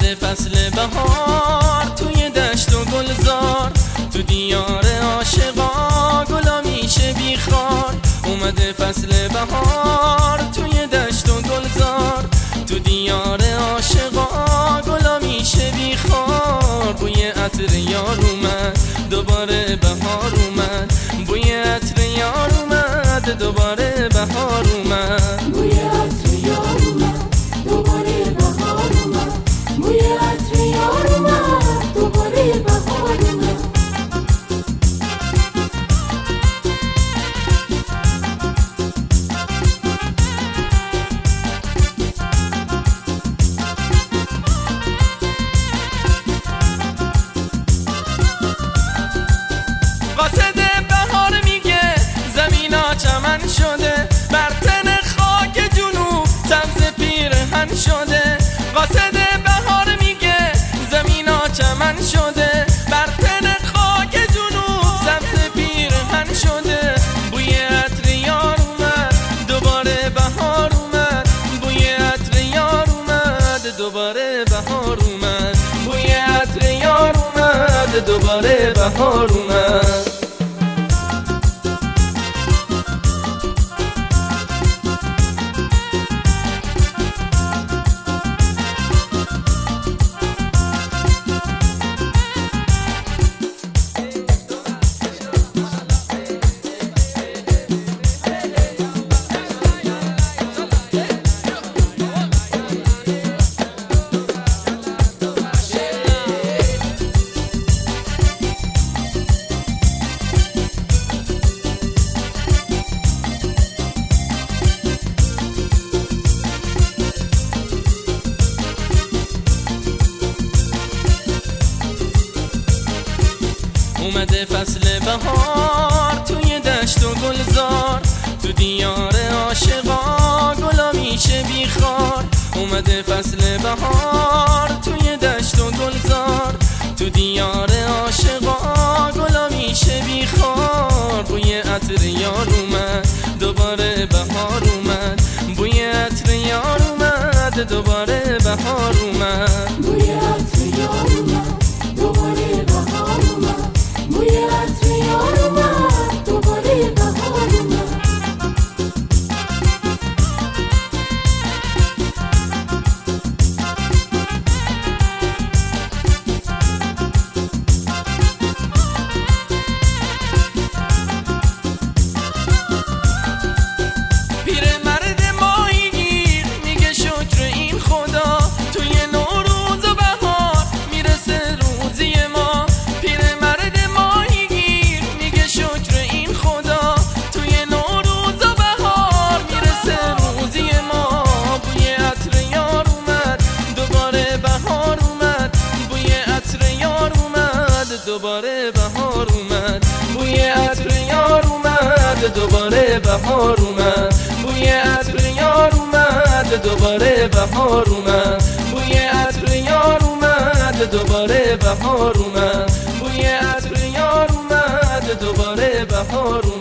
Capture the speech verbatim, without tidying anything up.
اومده فصل بهار توی دشت و گلزار، تو دیار عاشقا گلا میشه بیخار. اومده فصل بهار توی دشت و گلزار، تو دیار عاشقا گلا میشه بیخار. بوی عطر یار اومد دوباره بهار اومد، بوی عطر یار اومد دوباره بهار اومد. بوی عطر یار اومد دوباره بهار اومد، بوی عطر یار اومد دوباره بهار اومد. قاصد بهار میگه زمینا چمن شده، بر تن خاک جنوب سبز پیرهن شده. قاصد بهار میگه زمینا چمن شده، بر تن خاک جنوب سبز پیرهن شده. بوی عطر یار اومد دوباره بهار اومد، بوی عطر یار اومد دوباره بهار اومد، بوی عطر یار اومد دوباره بهار اومد. اومده فصل بهار توی دشت و گلزار، تو دیار عاشقا گلا میشه بیخار. اومده فصل بهار توی دشت و گلزار، تو دیار عاشقا گلا میشه بیخار. بوی عطر یار اومد دوباره بهار اومد، بوی عطر یار اومد دوباره بهار اومد. بوی عطر یار اومد دوباره بهار اومد، بوی عطر یار اومد دوباره بهار اومد. پیرمرد ماهیگیر میگه شکر این خدا، توی نوروز و بهار میرسه روزی ما. پیرمرد ماهیگیر میگه شکر این خدا، توی نوروز و بهار میرسه روزی ما. بوی عطر یار اومد دوباره بهار اومد، بوی عطر یار اومد دوباره بهار اومد، بوی عطر یار اومد دوباره بهار اومد، بوی عطر یار اومد دوباره بهار اومد، بوی عطر یار اومد دوباره بهار اومد، بوی عطر یار اومد دوباره بهار اومد.